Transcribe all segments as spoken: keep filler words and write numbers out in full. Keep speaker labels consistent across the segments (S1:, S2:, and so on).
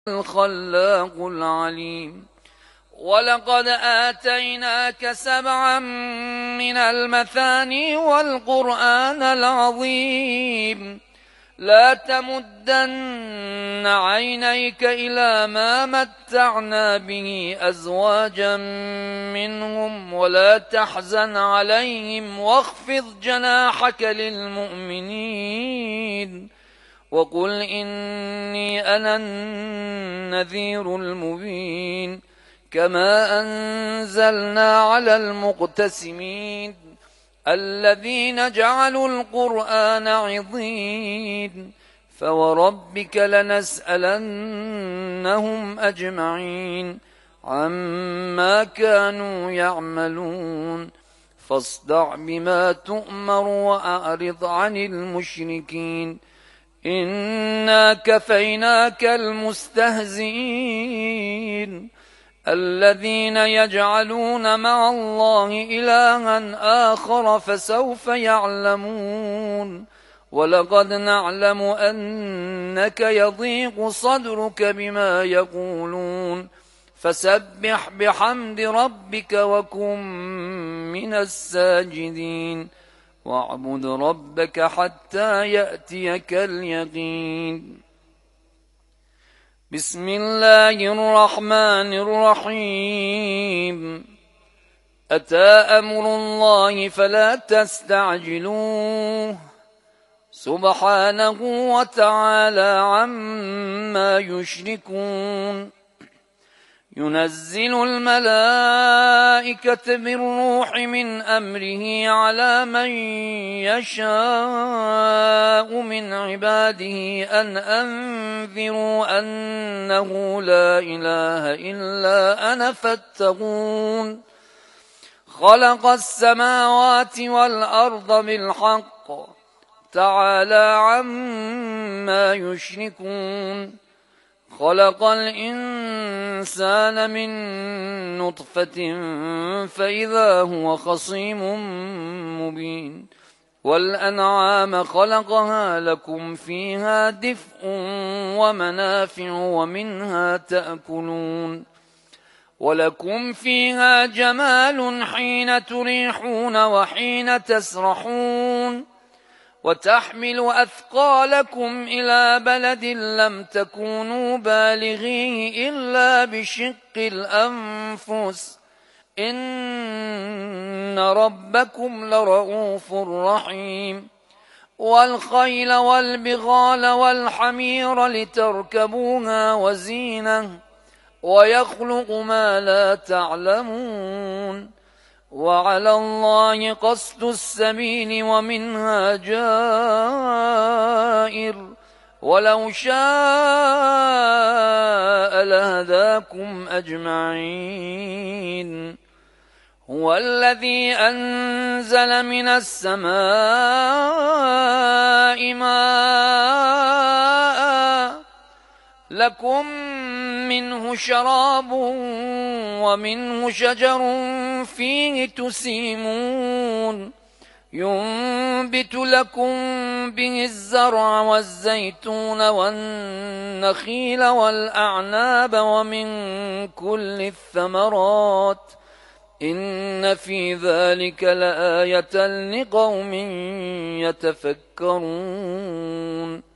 S1: الخلاق العليم. ولقد آتيناك سبعا من المثاني والقرآن العظيم. لا تمدن عينيك إلى ما متعنا به أزواجا منهم ولا تحزن عليهم واخفض جناحك للمؤمنين وقل إني أنا النذير المبين. كما أنزلنا على المقتسمين الذين جعلوا القرآن عضين. فوربك لنسألنهم أجمعين عما كانوا يعملون. فاصدع بما تؤمر وأعرض عن المشركين إنا كفيناك المستهزئين الذين يجعلون مع الله إلها آخر فسوف يعلمون. ولقد نعلم أنك يضيق صدرك بما يقولون فسبح بحمد ربك وكن من الساجدين واعبد ربك حتى يأتيك اليقين. بسم الله الرحمن الرحيم. أتى أمر الله فلا تستعجلوه سبحانه وتعالى عما يشركون. ينزل الملائكة بالروح من أمره على من يشاء من عباده أن أنذروا أنه لا إله إلا أنا فاتقون. خلق السماوات والأرض بالحق تعالى عما يشركون. خلق الإنسان من نطفة فإذا هو خصيم مبين. والأنعام خلقها لكم فيها دفء ومنافع ومنها تأكلون. ولكم فيها جمال حين تريحون وحين تسرحون. وتحمل أثقالكم إلى بلد لم تكونوا بالغيه إلا بشق الأنفس إن ربكم لرؤوف رحيم. والخيل والبغال والحمير لتركبوها وزينة ويخلق ما لا تعلمون. وعلى الله قصد السبيل ومنها جائر ولو شاء لهداكم أجمعين. هو الذي أنزل من السماء ماء لكم منه شراب ومنه شجر فيه تسيمون. ينبت لكم به الزرع والزيتون والنخيل والأعناب ومن كل الثمرات إن في ذلك لآية لقوم يتفكرون.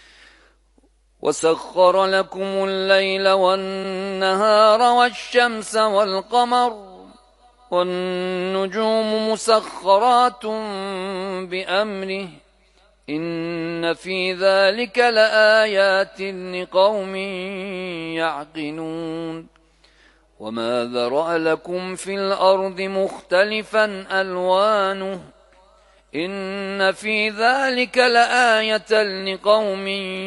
S1: وسخر لكم الليل والنهار والشمس والقمر والنجوم مسخرات بأمره إن في ذلك لآيات لقوم يعقلون. وما ذرأ لكم في الأرض مختلفا ألوانه إن في ذلك لآية لقوم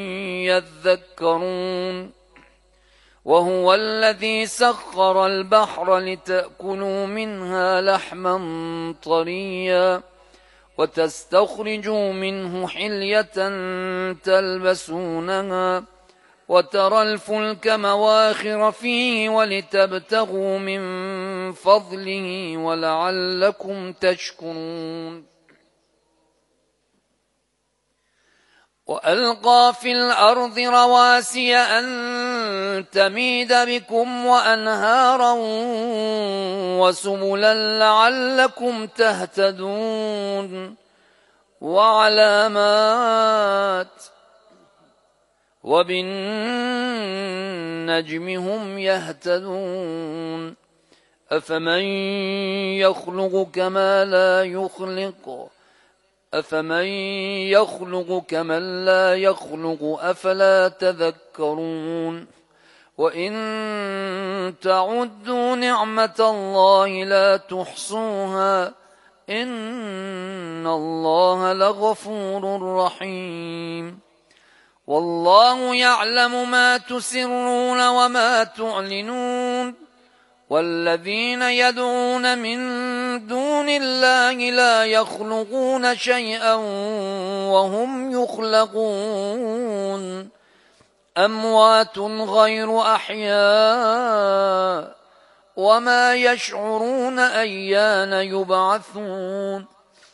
S1: يذكرون. وهو الذي سخر البحر لتأكلوا منها لحما طريا وتستخرجوا منه حلية تلبسونها وترى الفلك مواخر فيه ولتبتغوا من فضله ولعلكم تشكرون. وألقى في الأرض رواسي أن تميد بكم وأنهارا وسبلا لعلكم تهتدون وعلامات وبالنجم هم يهتدون أفمن يخلق كما لا يخلق أفمن يخلق كمن لا يخلق أفلا تذكرون وإن تعدوا نعمة الله لا تحصوها إن الله لغفور رحيم والله يعلم ما تسرون وما تعلنون والذين يدعون من دون الله لا يخلقون شيئا وهم يخلقون أموات غير أحياء وما يشعرون أيان يبعثون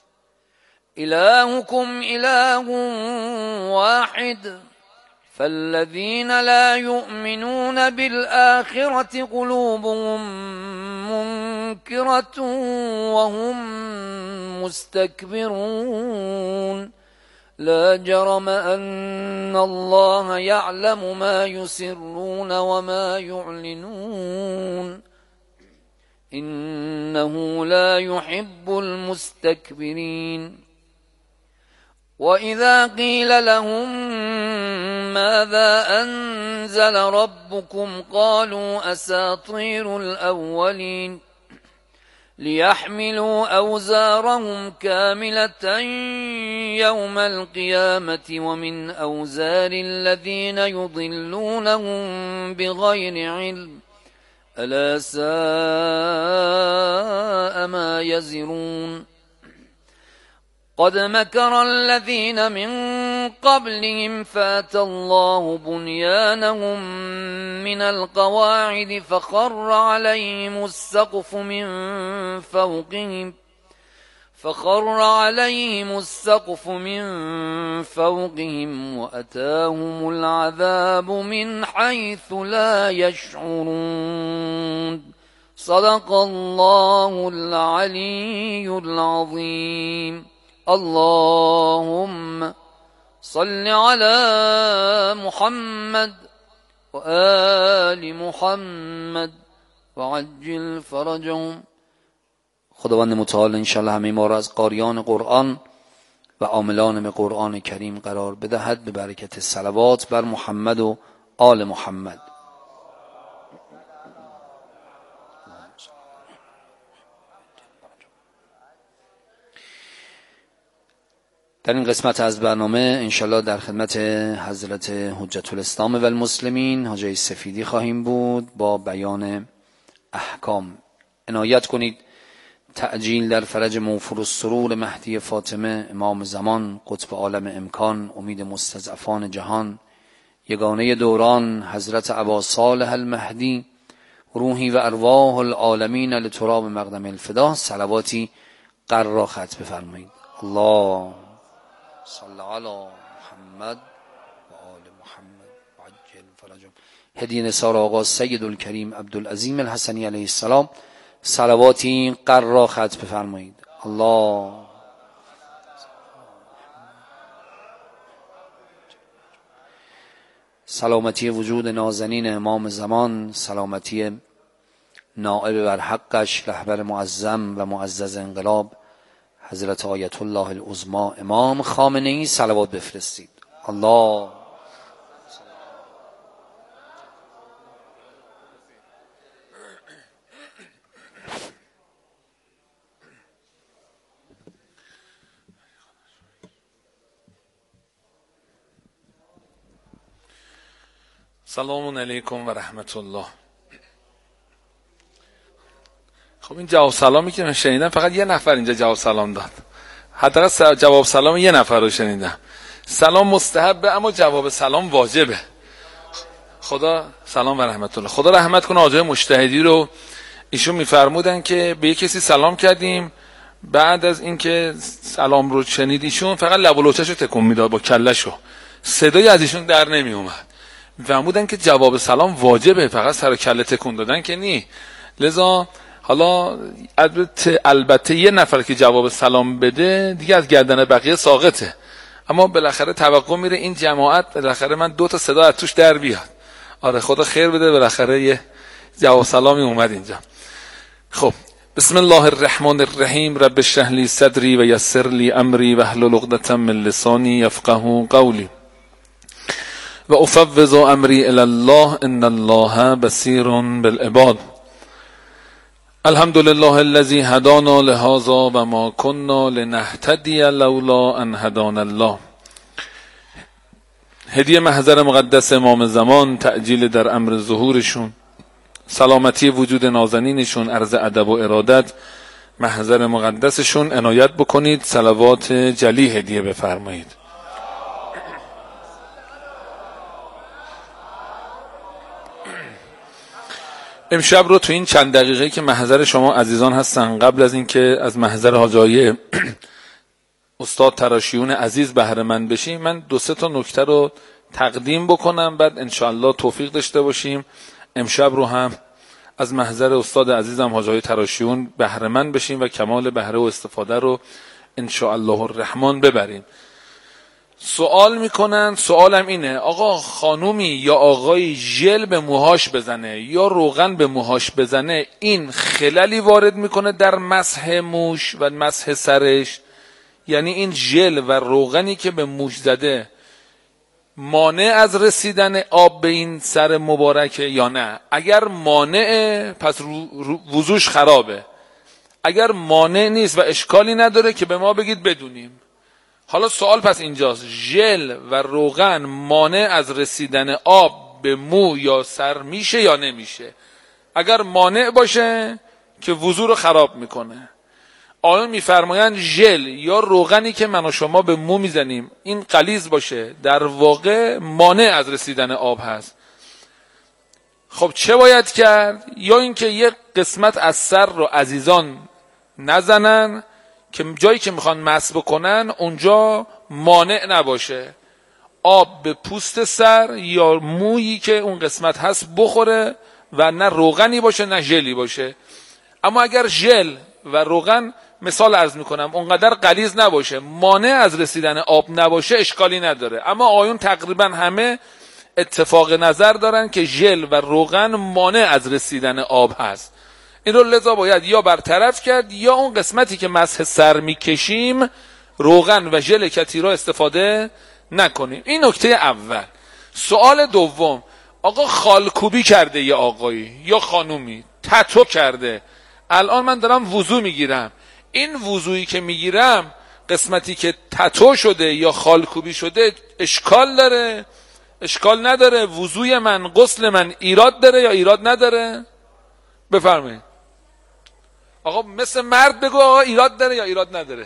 S1: إلهكم إله واحد فالذين لا يؤمنون بالآخرة قلوبهم منكرة وهم مستكبرون لا جرم أن الله يعلم ما يسرون وما يعلنون إنه لا يحب المستكبرين وإذا قيل لهم ماذا أنزل ربكم قالوا أساطير الأولين ليحملوا أوزارهم كاملة يوم القيامة ومن أوزار الذين يضلونهم بغير علم ألا ساء ما يزرون قد مكر الذين من قبلهم فاتى الله بنيانهم من القواعد فخر عليهم السقف من فوقهم فخر عليهم السقف من فوقهم وأتاهم العذاب من حيث لا يشعرون صدق الله العلي العظيم اللهم صل على محمد وآل محمد وعجل فرجهم. خداوند متعال انشالله همه ما را از قاریان قرآن و عاملان به قرآن کریم قرار بدهد به برکت صلوات بر محمد و آل محمد. در این قسمت از برنامه انشالله در خدمت حضرت حجت الاسلام و المسلمین حاجی سفیدی خواهیم بود با بیان احکام. عنایت کنید تعجیل در فرج موفور السرور مهدی فاطمه امام زمان قطب عالم امکان امید مستضعفان جهان یگانه دوران حضرت ابا صالح المهدی روحی و ارواح العالمین لتراب مقدم الفدا صلواتی قرار ختم بفرمایید. الله صل علی محمد و آل محمد و عجل فرجهم. هدیه نثار آقا سید الکریم عبدالعظیم الحسنی علیه السلام صلواتی قرار ختم بفرمایید. الله سلامتی وجود نازنین امام زمان، سلامتی نائب بر حقش رهبر معظم و معزز انقلاب حضرت آیت الله العظما امام خامنه ای صلوات بفرستید. الله
S2: سلام علیکم و رحمت الله. خب این جواب سلامی که من شنیدم فقط یه نفر اینجا جواب سلام داد. حداقل جواب سلام یه نفر رو شنیدم. سلام مستحبه اما جواب سلام واجبه. خدا سلام و رحمت الله. خدا رحمت کنه آقای مجتهدی رو. ایشون میفرمودن که به یک کسی سلام کردیم، بعد از اینکه سلام رو شنید ایشون فقط لب و لوچه‌شو تکون میداد با کله‌شو. صدایی از ایشون در نمی اومد. فرمودن که جواب سلام واجبه، فقط سر و کله تکون دادن که نی. لذا حالا البته البته یه نفر که جواب سلام بده دیگه از گردن بقیه ساقطه، اما بالاخره توقع میره این جماعت بالاخره من دو تا صدا از توش در بیاد. آره خدا خیر بده، بالاخره یه جواب سلامی اومد اینجا. خب بسم الله الرحمن الرحیم. رب اشرح لی صدری و یسر لی امری واحلل عقدة من لسانی یفقهوا قولی و افوض امری الی الله ان الله بصیر بالعباد. الحمد لله الذي هدانا لهذا و ما كنا لنهتدي لولا ان هدانا الله. هدیه محضر مقدس امام زمان، تعجیل در امر ظهورشون، سلامتی وجود نازنینشون، عرض ادب و ارادت محضر مقدسشون عنایت بکنید، صلوات جلی هدیه بفرمایید. امشب رو تو این چند دقیقه که محضر شما عزیزان هستن، قبل از اینکه از محضر حاجای استاد تراشیون عزیز بهره مند بشیم، من دو سه تا نکته رو تقدیم بکنم، بعد انشاءالله توفیق داشته باشیم امشب رو هم از محضر استاد عزیزم حاجای تراشیون بهره مند بشیم و کمال بهره و استفاده رو انشاءالله الرحمن ببریم. سوال میکنن، سوالم اینه آقا خانومی یا آقای ژل به موهاش بزنه یا روغن به موهاش بزنه، این خللی وارد میکنه در مسح موش و مسح سرش؟ یعنی این ژل و روغنی که به موش زده مانع از رسیدن آب به این سر مبارکه یا نه؟ اگر مانعه پس وضوش خرابه، اگر مانع نیست و اشکالی نداره که به ما بگید بدونیم. حالا سوال پس اینجاست، ژل و روغن مانع از رسیدن آب به مو یا سر میشه یا نمیشه؟ اگر مانع باشه که وضو رو خراب میکنه. آیون میفرمایند ژل یا روغنی که من و شما به مو میزنیم این غلیظ باشه در واقع مانع از رسیدن آب هست. خب چه باید کرد؟ یا اینکه یک قسمت از سر رو عزیزان نزنن که جایی که میخوان مسح بکنن اونجا مانع نباشه، آب به پوست سر یا مویی که اون قسمت هست بخوره و نه روغنی باشه نه ژلی باشه. اما اگر ژل و روغن مثال عرض میکنم اونقدر غلیظ نباشه، مانع از رسیدن آب نباشه، اشکالی نداره. اما آیون تقریبا همه اتفاق نظر دارن که ژل و روغن مانع از رسیدن آب هست. این رو لذا باید یا برطرف کرد یا اون قسمتی که مسح سر میکشیم روغن و ژل کتی را استفاده نکنیم. این نکته اول. سوال دوم، آقا خالکوبی کرده یا آقایی یا خانومی تتو کرده، الان من دارم وضو میگیرم، این وضویی که میگیرم قسمتی که تتو شده یا خالکوبی شده اشکال داره اشکال نداره؟ وضوی من غسل من ایراد داره یا ایراد نداره؟ بفرمایید. آقا مثل مرد بگو آقا ایراد داره یا ایراد نداره؟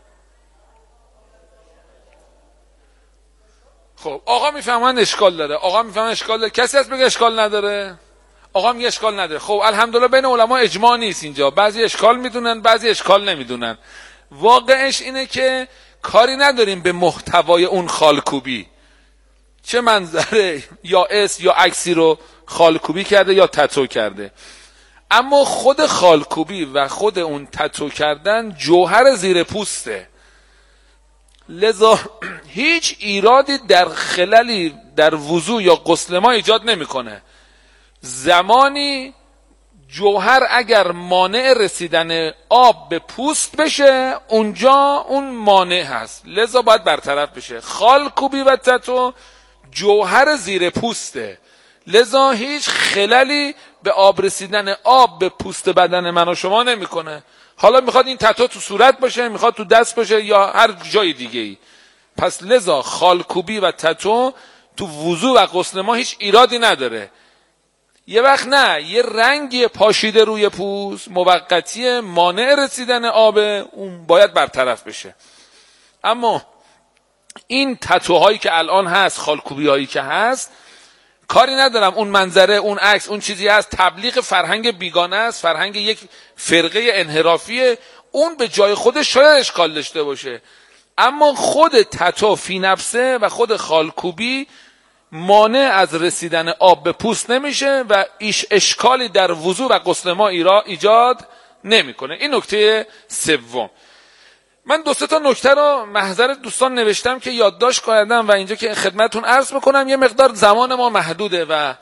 S2: خب آقا میفهمن اشکال داره، آقا میفهمن اشکال داره، کسی هست بگه اشکال نداره؟ آقا میگه اشکال نداره. خب الحمدلله بین علما اجماع نیست اینجا، بعضی اشکال میدونن بعضی اشکال نمیدونن. واقعش اینه که کاری نداریم به محتوای اون خالکوبی، چه منظره یا اس یا عکسی رو خالکوبی کرده یا تتو کرده. اما خود خالکوبی و خود اون تتو کردن جوهر زیر پوسته، لذا هیچ ایرادی در خللی در وضو یا غسل ما ایجاد نمیکنه. زمانی جوهر اگر مانع رسیدن آب به پوست بشه اونجا اون مانع هست، لذا باید برطرف بشه. خالکوبی و تتو جوهر زیر پوسته، لذا هیچ خللی به آب رسیدن آب به پوست بدن من و شما نمیکنه. حالا میخواد این تتو تو صورت باشه، میخواد تو دست باشه یا هر جای دیگه ای. پس لذا خالکوبی و تتو تو وضو و غسل ما هیچ ایرادی نداره. یه وقت نه یه رنگی پاشیده روی پوست موقتی مانع رسیدن آب، اون باید برطرف بشه. اما این تتوهایی که الان هست، خالکوبی هایی که هست، کاری ندارم اون منظره، اون عکس، اون چیزی هست تبلیغ فرهنگ بیگانه است، فرهنگ یک فرقه انحرافیه، اون به جای خودش شاید اشکال داشته باشه. اما خود تتو فی نفسه و خود خالکوبی مانع از رسیدن آب به پوست نمیشه و ایش اشکالی در وضو و غسل ما ایجاد نمیکنه. این نکته سوم. من دو سه تا نکته رو محضر دوستان نوشتم که یادداشت کردم و اینجا که خدمتتون عرض میکنم. یه مقدار زمان ما محدوده و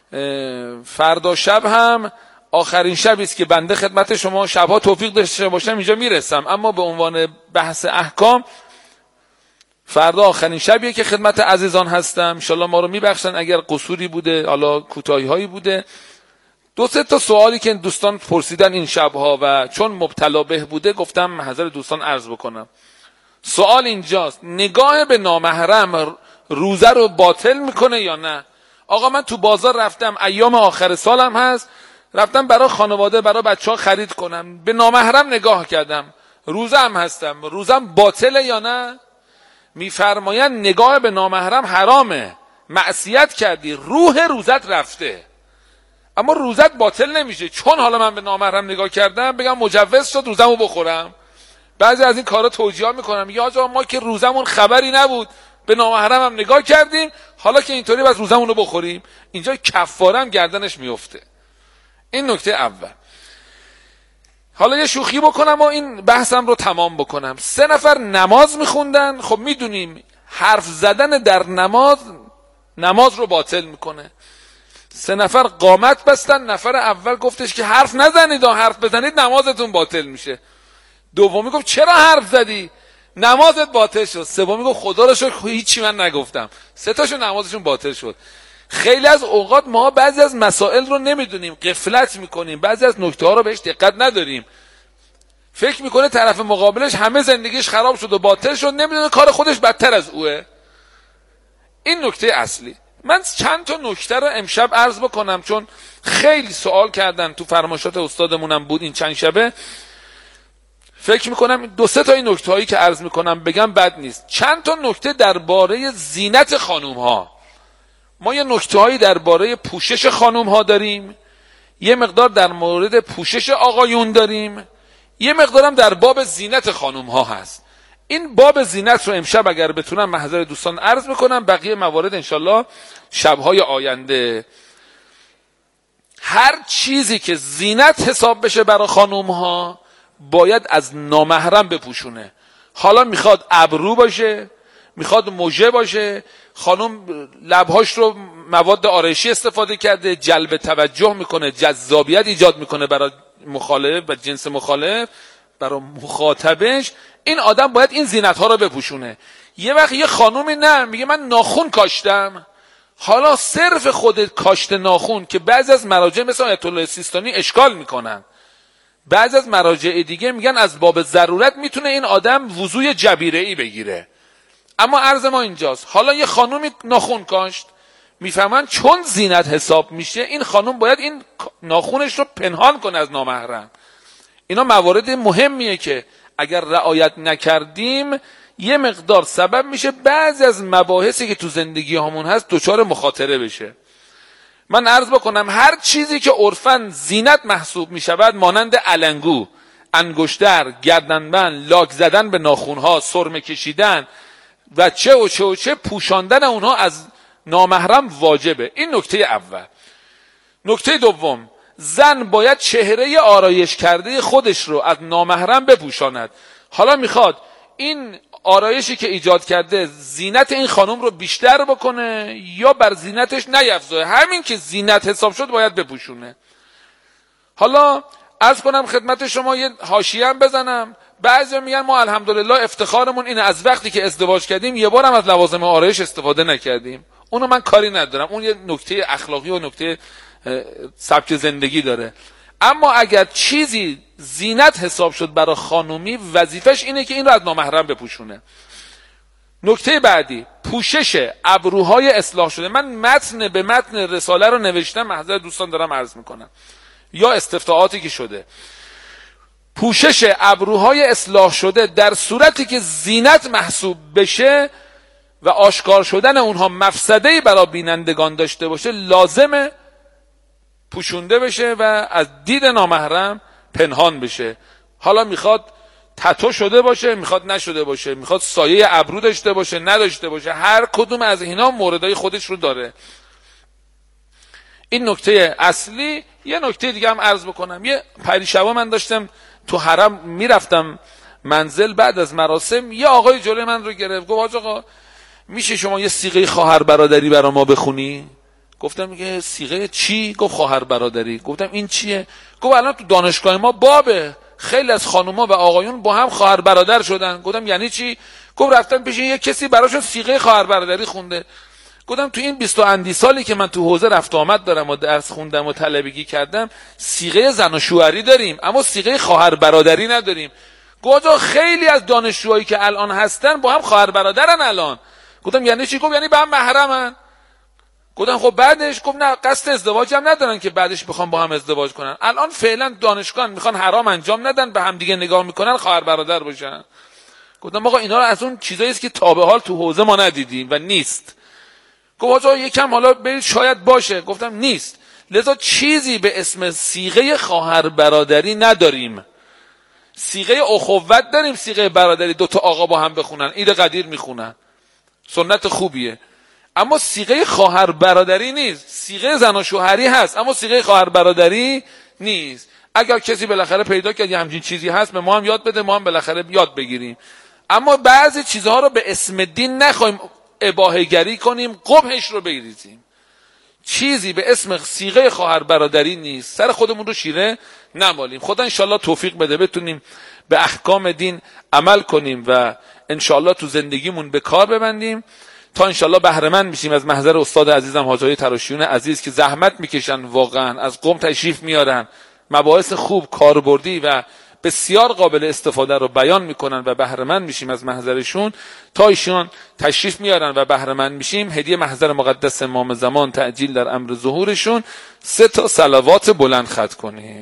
S2: فردا شب هم آخرین شبی است که بنده خدمت شما شبها توفیق داشته باشم اینجا میرسم، اما به عنوان بحث احکام فردا آخرین شبیه که خدمت عزیزان هستم. انشالله ما رو میبخشن اگر قصوری بوده، حالا کوتاهی هایی بوده. دو سه تا سوالی که دوستان پرسیدن این شبها و چون مبتلا به بوده گفتم حضر دوستان عرض بکنم. سوال اینجاست: نگاه به نامحرم روزه رو باطل میکنه یا نه؟ آقا من تو بازار رفتم، ایام آخر سالم هست، رفتم برای خانواده برای بچه ها خرید کنم، به نامحرم نگاه کردم، روزه هم هستم، روزم باطله یا نه؟ میفرمایند نگاه به نامحرم حرامه، معصیت کردی، روح روزت رفته، اما روزت باطل نمیشه. چون حالا من به نامحرم نگاه کردم بگم مجوز شد روزمو بخورم؟ بعضی از این کارا توجیه میکنم، میگه آقا ما که روزمون خبری نبود، به نامحرم هم نگاه کردیم، حالا که اینطوری بس روزمون رو بخوریم. اینجا کفاره هم گردنش میفته. این نکته اول. حالا یه شوخی بکنم و این بحثم رو تمام بکنم. سه نفر نماز میخوندن. خب میدونیم حرف زدن در نماز نماز رو باطل میکنه. سه نفر قامت بستن، نفر اول گفتش که حرف نزنید، حرف بزنید نمازتون باطل میشه. دومی گفت چرا حرف زدی؟ نمازت باطل شد. سومی گفت خدا رو شکر هیچی من نگفتم. سه تاشون نمازشون باطل شد. خیلی از اوقات ما بعضی از مسائل رو نمیدونیم، غفلت میکنیم، بعضی از نکته ها رو بهش دقت نداریم. فکر میکنه طرف مقابلش همه زندگیش خراب شد و باطل شد، نمیدونه کار خودش بدتر از اوه. این نکته اصلی. من چند تا نکته رو امشب عرض بکنم چون خیلی سوال کردن، تو فرمایشات استادمونم بود این چند شبه. فکر میکنم دو سه تا این نکته هایی که عرض میکنم بگم بد نیست. چند تا نکته درباره زینت خانوم ها. ما یه نکته هایی درباره پوشش خانوم ها داریم، یه مقدار در مورد پوشش آقایون داریم، یه مقدارم در باب زینت خانوم ها هست. این باب زینت رو امشب اگر بتونم محضر دوستان عرض میکنم، بقیه موارد انشالله شبهای آینده. هر چیزی که زینت حساب بشه برای خانوم ها باید از نامحرم بپوشونه. حالا میخواد ابرو باشه، میخواد مژه باشه، خانم لبهاش رو مواد آرایشی استفاده کرده، جلب توجه میکنه، جذابیت ایجاد میکنه برای مخالف و جنس مخالف، برای مخاطبش. این آدم باید این زینت ها رو بپوشونه. یه وقت یه خانومی نه میگه من ناخن کاشتم، حالا صرف خود کاشت ناخن که بعضی از مراجع مثل آیت الله سیستانی اشکال میکنن، بعضی از مراجع دیگه میگن از باب ضرورت میتونه این آدم وضوی جبیره‌ای بگیره. اما عرض ما اینجاست، حالا یه خانومی ناخن کاشت، میفهمن چون زینت حساب میشه این خانوم باید این ناخنش رو پنهان کنه از نامحرم. اینا موارد مهمیه که اگر رعایت نکردیم یه مقدار سبب میشه بعضی از مباحثی که تو زندگی همون هست دچار مخاطره بشه. من عرض بکنم هر چیزی که عرفاً زینت محسوب میشود، مانند علنگو، انگشتر، گردنبند، لاک زدن به ناخونها، سرمه کشیدن و چه و چه و چه، پوشاندن اونها از نامحرم واجبه. این نکته اول. نکته دوم، زن باید چهره آرایش کرده خودش رو از نامحرم بپوشاند. حالا میخواد این آرایشی که ایجاد کرده زینت این خانم رو بیشتر بکنه یا بر زینتش نیفزایه، همین که زینت حساب شد باید بپوشونه. حالا عرض کنم خدمت شما یه حاشیه هم بزنم. بعضی میگن ما الحمدلله افتخارمون اینه از وقتی که ازدواج کردیم یه بار هم از لوازم آرایش استفاده نکردیم. اونو من کاری ندارم، اون یه نکته اخلاقی و نکته سبک زندگی داره. اما اگر چیزی زینت حساب شد برای خانومی، وظیفش اینه که این رو از نامحرم بپوشونه. نکته بعدی، پوشش ابروهای اصلاح شده. من متن به متن رساله رو نوشتم، محضر دوستان دارم عرض میکنم، یا استفتاءاتی که شده. پوشش ابروهای اصلاح شده در صورتی که زینت محسوب بشه و آشکار شدن اونها مفسده‌ای برای بینندگان داشته باشه، لازمه پوشونده بشه و از دید نامحرم پنهان بشه. حالا میخواد تتو شده باشه، میخواد نشده باشه، میخواد سایه ابرو داشته باشه نداشته باشه، هر کدوم از اینا موردای خودش رو داره. این نکته اصلی. یه نکته دیگه هم عرض بکنم. یه پریشبا من داشتم تو حرم میرفتم منزل بعد از مراسم، یه آقای جلوی من رو گرفت، گفت حاج آقا میشه شما یه صیغه خواهر برادری برا ما بخونی؟ گفتم میگه صیغه چی؟ گفت خواهر برادری. گفتم این چیه؟ گفت الان تو دانشگاه ما بابه، خیلی از خانوما و آقایون با هم خواهر برادر شدن. گفتم یعنی چی؟ گفت رفتن پیش یه کسی براشون صیغه خواهر برادری خونده. گفتم تو این بیست و اندی سالی که من تو حوزه رفت آمد دارم و درس خوندم و طلبگی کردم، صیغه زن و شوهری داریم اما صیغه خواهر برادری نداریم. گفتم خیلی از دانشجوهایی که الان هستن با هم خواهر برادرن الان. گفتم یعنی چی؟ گفت یعنی با هم محرمن. گفتم خب بعدش؟ گفت نه قصد ازدواج هم ندارن که بعدش بخوام با هم ازدواج کنن، الان فعلا دانشگاه میخوان حرام انجام ندن، به هم دیگه نگاه میکنن خواهر برادر باشن. گفتم آقا اینا رو از اون چیزایی است که تا به حال تو حوزه ما ندیدیم و نیست. گفت آقا یکم حالا برید شاید باشه. گفتم نیست، لذا چیزی به اسم صیغه خواهر برادری نداریم. صیغه اخوت داریم، صیغه برادری دوتا آقا با هم بخونن، عید قدیر میخونن، سنت خوبیه، اما صیغه خواهر برادری نیست. صیغه زن و شوهری هست اما صیغه خواهر برادری نیست. اگر کسی بالاخره پیدا کرد یه همچین چیزی هست به ما هم یاد بده، ما هم بالاخره یاد بگیریم. اما بعضی چیزها رو به اسم دین نخواهیم اباحه‌گری کنیم، قبحش رو بریزیم. چیزی به اسم صیغه خواهر برادری نیست، سر خودمون رو شیره نمالیم. خدا انشالله توفیق بده بتونیم به احکام دین عمل کنیم و انشالله تو زندگیمون به کار ببندیم تا انشالله بهره مند میشیم از محضر استاد عزیزم حاج آقای تراشیون عزیز که زحمت میکشن، واقعا از قم تشریف میارن، مباحث خوب کاربردی و بسیار قابل استفاده رو بیان میکنن و بهره مند میشیم از محضرشون. تا ایشان تشریف میارن و بهره مند میشیم، هدیه محضر مقدس امام زمان تعجیل در امر ظهورشون، سه تا صلوات بلند ختم کنید.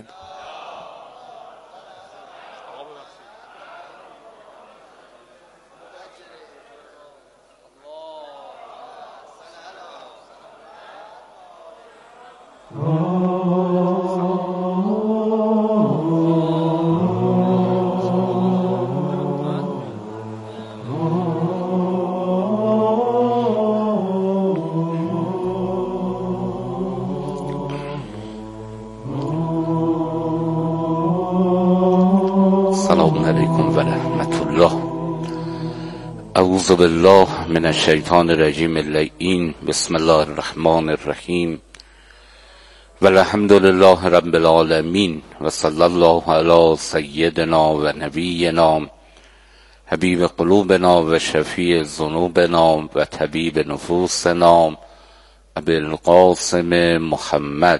S3: السلام علیکم و رحمت الله. اعوذ بالله من الشیطان الرجیم اللعین. بسم الله الرحمن الرحیم و الحمد لله رب العالمین و صلی الله علی سیدنا و نبینا حبیب قلوبنا و شفیع ذنوبنا و طبیب نفوسنا ابی القاسم محمد.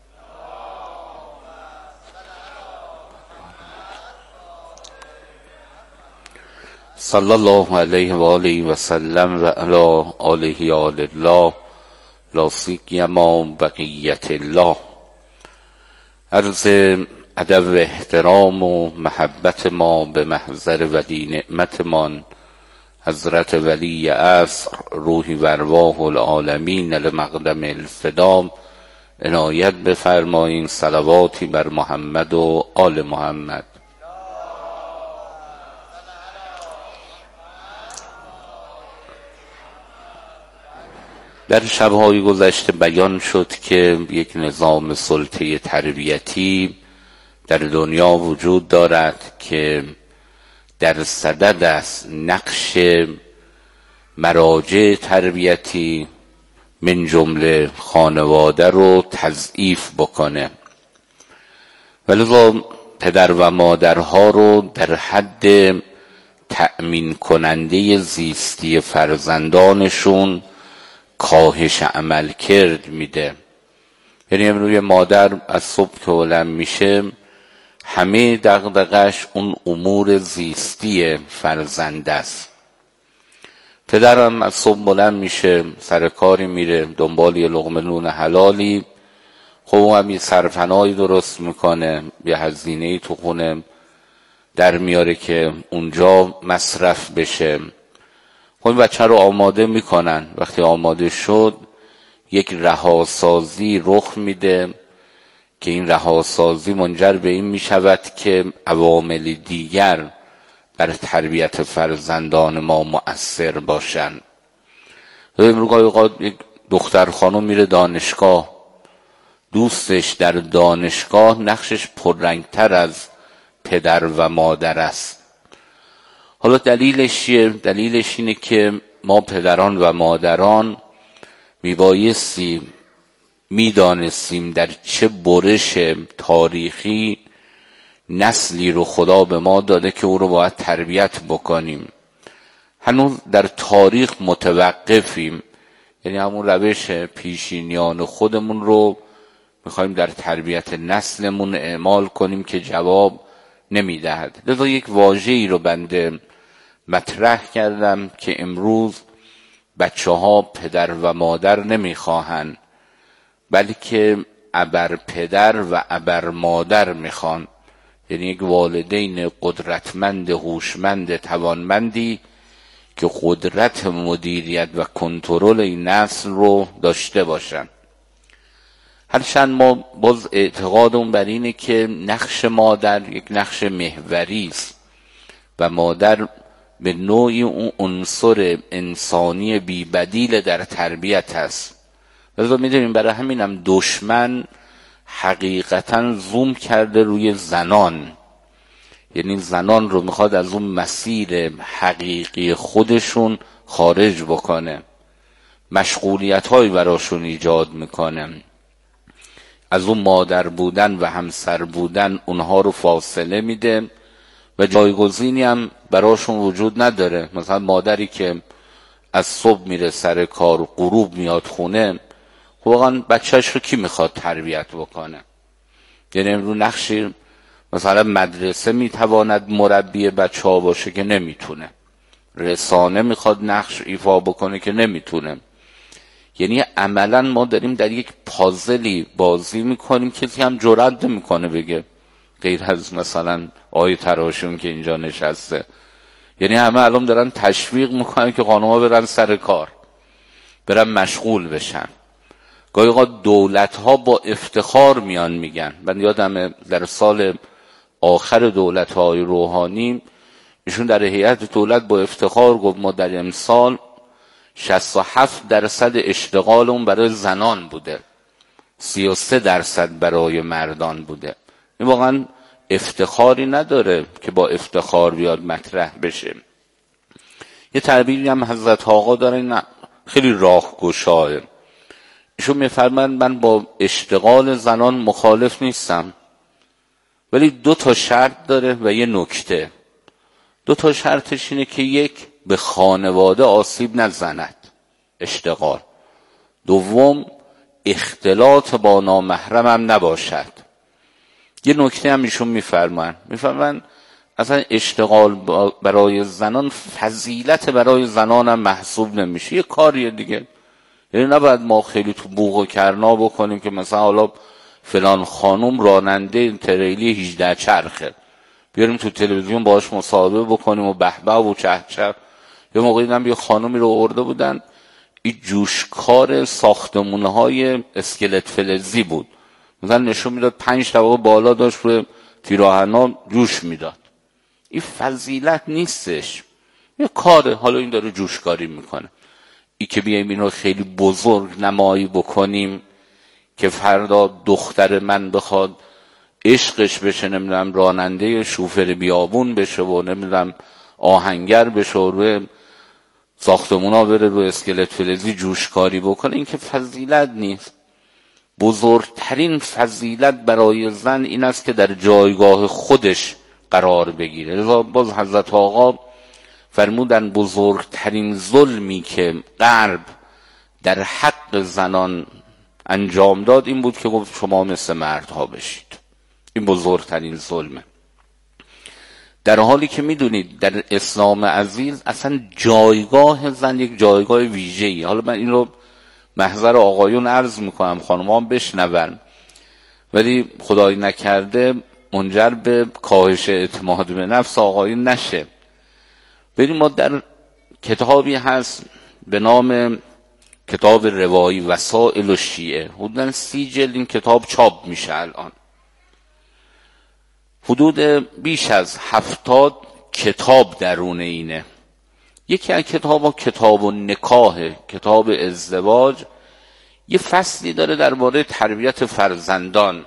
S3: صلی الله علیه و آله و سلم و علی آله آل الله لا سیما بقیت الله. عرض ادب و احترام و محبت ما به محضر ولی نعمتمان حضرت ولی عصر روحی و ارواح العالمین لمقدم الفدا عنایت بفرمایین. صلواتی بر محمد و آل محمد. در شب‌های گذشته بیان شد که یک نظام سلطه تربیتی در دنیا وجود دارد که در صدد است نقش مراجع تربیتی من جمله خانواده رو تضعیف بکنه، ولذا پدر و مادرها رو در حد تأمین کننده زیستی فرزندانشون کاهش عمل کرد میده. یعنی امروز مادر از صبح که بلند میشه همه دغدغش اون امور زیستی فرزند است. پدرم از صبح بلند میشه سر کاری میره دنبال یه لقمه نون حلالی، خب هم یه سرپناهی درست میکنه، یه هزینه‌ای تو خونه در میاره که اونجا مصرف بشه. خب بچه رو آماده میکنن، وقتی آماده شد یک رهاسازی رخ میده که این رهاسازی منجر به این میشود که عوامل دیگر بر تربیت فرزندان ما مؤثر باشن. امروز گاهی اوقات یک دختر خانم میره دانشگاه، دوستش در دانشگاه نقشش پررنگتر از پدر و مادر است. حالا دلیلش چیه؟ دلیلش اینه که ما پدران و مادران میبایستیم میدانستیم در چه برش تاریخی نسلی رو خدا به ما داده که او رو باید تربیت بکنیم. هنوز در تاریخ متوقفیم، یعنی همون روش پیشینیان خودمون رو میخوایم در تربیت نسلمون اعمال کنیم که جواب نمیدهد. لذا یک واژه‌ای رو بنده مطرح کردم که امروز بچه ها پدر و مادر نمیخواهن، بلکه ابر پدر و ابر مادر میخوان. یعنی یک والدین قدرتمند، هوشمند، توانمندی که قدرت مدیریت و کنترل این نسل رو داشته باشن. هرچند ما باز اعتقادم بر اینه که نقش مادر یک نقش محوری است و مادر به نوعی اون عنصر انسانی بی‌بدیل در تربیت است. لذا می‌دونیم برای همینم دشمن حقیقتاً زوم کرده روی زنان، یعنی زنان رو میخواد از اون مسیر حقیقی خودشون خارج بکنه، مشغولیت هایی براشون ایجاد میکنه، از اون مادر بودن و همسر بودن اونها رو فاصله میده و جایگزینی هم براشون وجود نداره. مثلا مادری که از صبح میره سر کار و غروب میاد خونه، واقعا بچهش رو کی میخواد تربیت بکنه؟ یعنی امروز نقشی مثلا مدرسه میتواند مربی بچه ها باشه که نمیتونه، رسانه میخواد نقش ایفا بکنه که نمیتونه. یعنی عملا ما داریم در یک پازلی بازی میکنیم، کسی هم جرئت نمیکنه بگه، غیر از مثلا آقای تراشون که اینجا نشسته. یعنی همه الان دارن تشویق میکنن که خانوما برن سر کار، برن مشغول بشن. گاهی اوقات دولت ها با افتخار میان میگن. من یادم در سال آخر دولت های روحانی ایشون در هیئت دولت با افتخار گفت ما در امسال شصت و هفت درصد اشتغال اون برای زنان بوده، سی و سه درصد برای مردان بوده. این واقعا افتخاری نداره که با افتخار بیاد مطرح بشه. یه تعبیری هم حضرت آقا داره، نه خیلی راهگشاه. ایشون میفرمایند من با اشتغال زنان مخالف نیستم، ولی دو تا شرط داره و یه نکته. دو تا شرطش اینه که یک، به خانواده آسیب نزند اشتغال، دوم اختلاط با نامحرم هم نباشد. یه نکته هم ایشون میفرمایند میفرمایند اصلا اشتغال برای زنان فضیلت برای زنان هم محسوب نمیشه، یه کاریه دیگه. یعنی نباید ما خیلی تو بوق و کرنا بکنیم که مثلا حالا فلان خانم راننده تریلی هجده چرخه، بیاریم تو تلویزیون باهاش مصاحبه بکنیم و بهبه و چهچه. یه موقعی هم یه خانمی رو آورده بودن، این جوشکار ساختمونهای اسکلت فلزی بود، مثلا نشون میداد پنج طبقه بالا داشت، روی تیراهنا جوش میداد. این فضیلت نیستش، یه کاره. حالا این داره جوشکاری میکنه. ای که بیایم این رو خیلی بزرگ نمایی بکنیم که فردا دختر من بخواد عشقش بشه، نمیدونم راننده شوفر بیابون بشه و نمیدونم آهنگر بشه و روی ساختمونا بره روی اسکلت فلزی جوشکاری بکنه، این که فضیلت نیست. بزرگترین فضیلت برای زن این است که در جایگاه خودش قرار بگیره. لذا باز حضرت آقا فرمودن بزرگترین ظلمی که غرب در حق زنان انجام داد این بود که گفت شما مثل مردها بشید. این بزرگترین ظلمه، در حالی که میدونید در اسلام عزیز اصلا جایگاه زن یک جایگاه ویژه‌ای. حالا من این رو محضر آقایون عرض میکنم، خانم‌ها بشنون، ولی خدای نکرده منجر به کاهش اعتماد به نفس آقایون نشه. بریم ما در کتابی هست به نام کتاب روایی وسائل الشیعه، حدوداً سی جلد این کتاب چاپ میشه الان. حدود بیش از هفتاد کتاب درون اینه. یکی از کتاب ها کتاب و نکاح، کتاب ازدواج، یه فصلی داره درباره تربیت فرزندان.